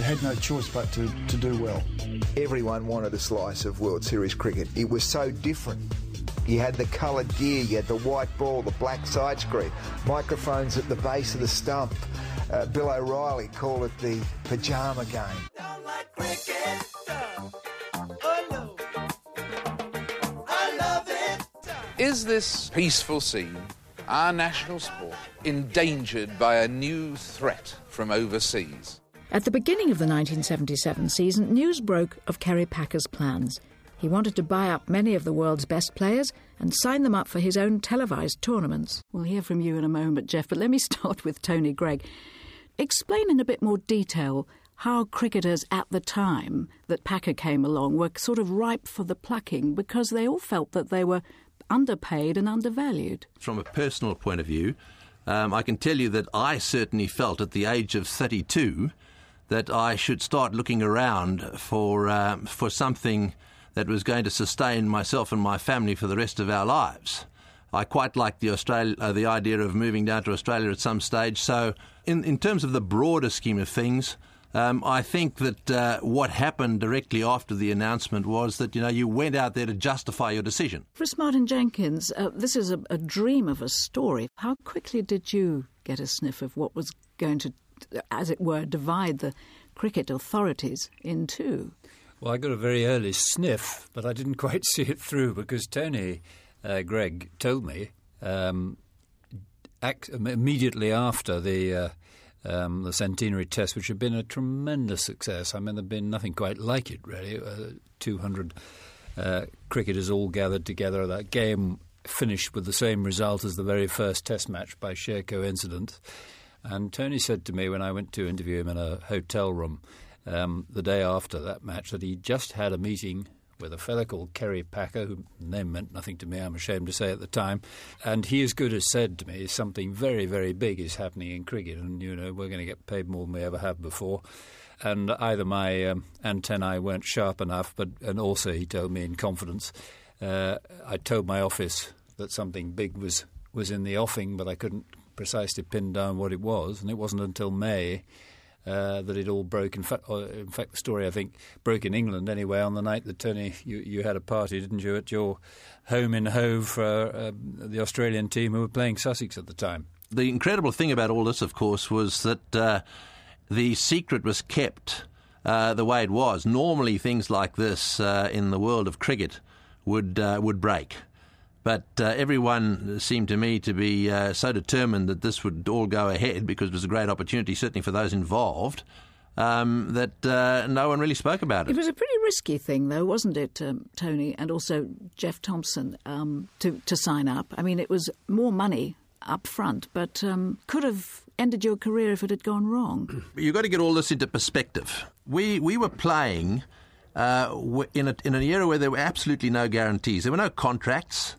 had no choice but to do well. Everyone wanted a slice of World Series cricket. It was so different. You had the coloured gear, you had the white ball, the black side screen, microphones at the base of the stump. Bill O'Reilly called it the pyjama game. Don't like cricket. Oh no. I love it. Is this peaceful scene, our national sport, endangered by a new threat from overseas? At the beginning of the 1977 season, news broke of Kerry Packer's plans. He wanted to buy up many of the world's best players and sign them up for his own televised tournaments. We'll hear from you in a moment, Jeff, but let me start with Tony Greig. Explain in a bit more detail how cricketers at the time that Packer came along were sort of ripe for the plucking because they all felt that they were underpaid and undervalued. From a personal point of view, I can tell you that I certainly felt at the age of 32 that I should start looking around for something that was going to sustain myself and my family for the rest of our lives. I quite liked the idea of moving down to Australia at some stage. So in terms of the broader scheme of things, I think that what happened directly after the announcement was that, you went out there to justify your decision. Chris Martin-Jenkins, this is a dream of a story. How quickly did you get a sniff of what was going to, as it were, divide the cricket authorities in two? Well, I got a very early sniff, but I didn't quite see it through because Tony Greig told me immediately after the centenary test, which had been a tremendous success. I mean, there'd been nothing quite like it, really. 200 cricketers all gathered together. That game finished with the same result as the very first test match by sheer coincidence. And Tony said to me when I went to interview him in a hotel room the day after that match that he just had a meeting with a fellow called Kerry Packer, whose name meant nothing to me, I'm ashamed to say at the time, and he as good as said to me, something very, very big is happening in cricket, and, we're going to get paid more than we ever have before. And either my antennae weren't sharp enough, and also he told me in confidence, I told my office that something big was in the offing, but I couldn't precisely pin down what it was, and it wasn't until May that it all broke. In fact, the story, I think, broke in England anyway on the night that, Tony, you had a party, didn't you, at your home in Hove for the Australian team who were playing Sussex at the time. The incredible thing about all this, of course, was that the secret was kept the way it was. Normally things like this in the world of cricket would break. But everyone seemed to me to be so determined that this would all go ahead because it was a great opportunity, certainly for those involved, that no one really spoke about it. It was a pretty risky thing, though, wasn't it, Tony, and also Jeff Thompson, to sign up? I mean, it was more money up front, but could have ended your career if it had gone wrong. You've got to get all this into perspective. We were playing in an era where there were absolutely no guarantees. There were no contracts.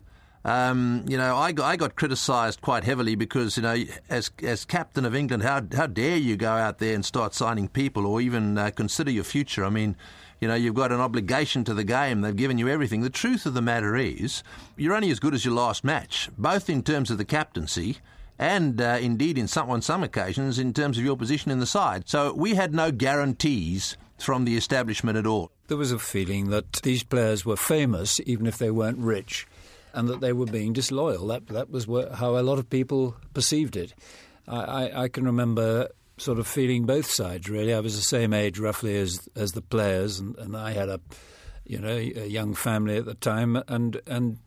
I got criticised quite heavily because, as captain of England, how dare you go out there and start signing people or even consider your future? I mean, you've got an obligation to the game. They've given you everything. The truth of the matter is you're only as good as your last match, both in terms of the captaincy and indeed on some occasions in terms of your position in the side. So we had no guarantees from the establishment at all. There was a feeling that these players were famous even if they weren't rich, and that they were being disloyal. That was how a lot of people perceived it. I can remember sort of feeling both sides, really. I was the same age roughly as the players, and I had a young family at the time, and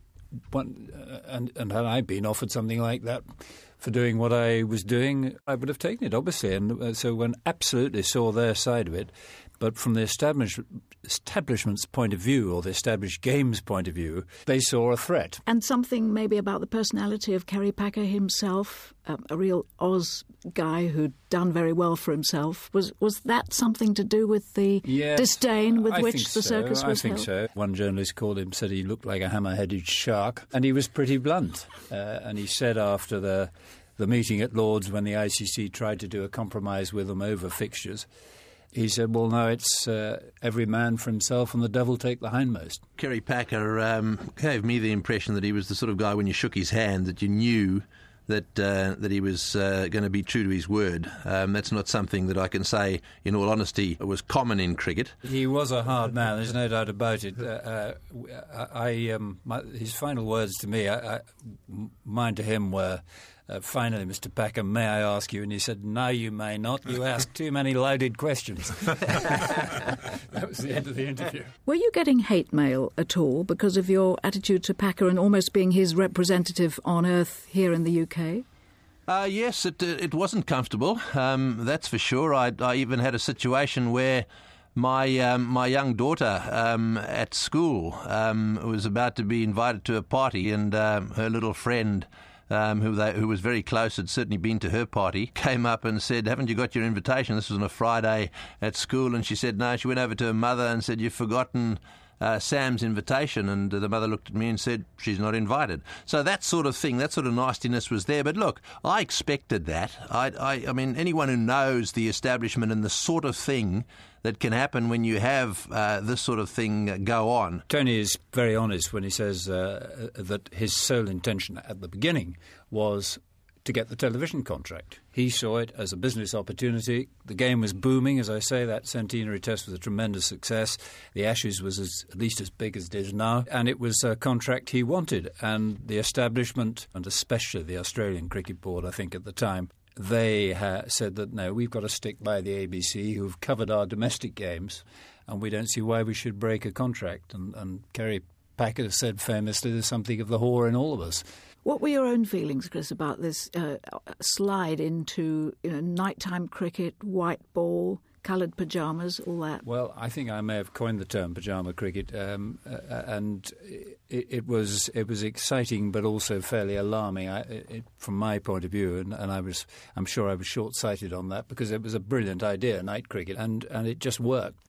had I been offered something like that for doing what I was doing, I would have taken it, obviously. And so one absolutely saw their side of it. But from the establishment's point of view, or the established game's point of view, they saw a threat. And something maybe about the personality of Kerry Packer himself, a real Oz guy who'd done very well for himself. Was that something to do with the disdain with which the circus was held? I think so. One journalist said he looked like a hammer-headed shark, and he was pretty blunt. And he said after the meeting at Lord's, when the ICC tried to do a compromise with them over fixtures, he said, well, no, it's every man for himself and the devil take the hindmost. Kerry Packer gave me the impression that he was the sort of guy when you shook his hand that you knew that he was going to be true to his word. That's not something that I can say, in all honesty, was common in cricket. He was a hard man, there's no doubt about it. His final words to me, mine to him were, finally, Mr. Packer, may I ask you? And he said, no, you may not. You ask too many loaded questions. That was the end of the interview. Were you getting hate mail at all because of your attitude to Packer and almost being his representative on earth here in the UK? Yes, it wasn't comfortable, that's for sure. I even had a situation where my young daughter at school was about to be invited to a party, and her little friend, who was very close, had certainly been to her party, came up and said, haven't you got your invitation? This was on a Friday at school, and she said no. She went over to her mother and said, you've forgotten Sam's invitation, and the mother looked at me and said, she's not invited. So that sort of thing, that sort of nastiness was there. But look, I expected that. I mean, anyone who knows the establishment and the sort of thing that can happen when you have this sort of thing go on. Tony is very honest when he says that his sole intention at the beginning was to get the television contract. He saw it as a business opportunity. The game was booming, as I say. That centenary test was a tremendous success. The Ashes was at least as big as it is now, and it was a contract he wanted. And the establishment, and especially the Australian Cricket Board, I think at the time, they said that, no, we've got to stick by the ABC, who've covered our domestic games, and we don't see why we should break a contract. And Kerry Packer said famously, there's something of the whore in all of us. What were your own feelings, Chris, about this slide into nighttime cricket, white ball, coloured pyjamas, all that? Well, I think I may have coined the term pyjama cricket, and it was exciting, but also fairly alarming from my point of view. And I'm sure I was short-sighted on that, because it was a brilliant idea, night cricket, and it just worked.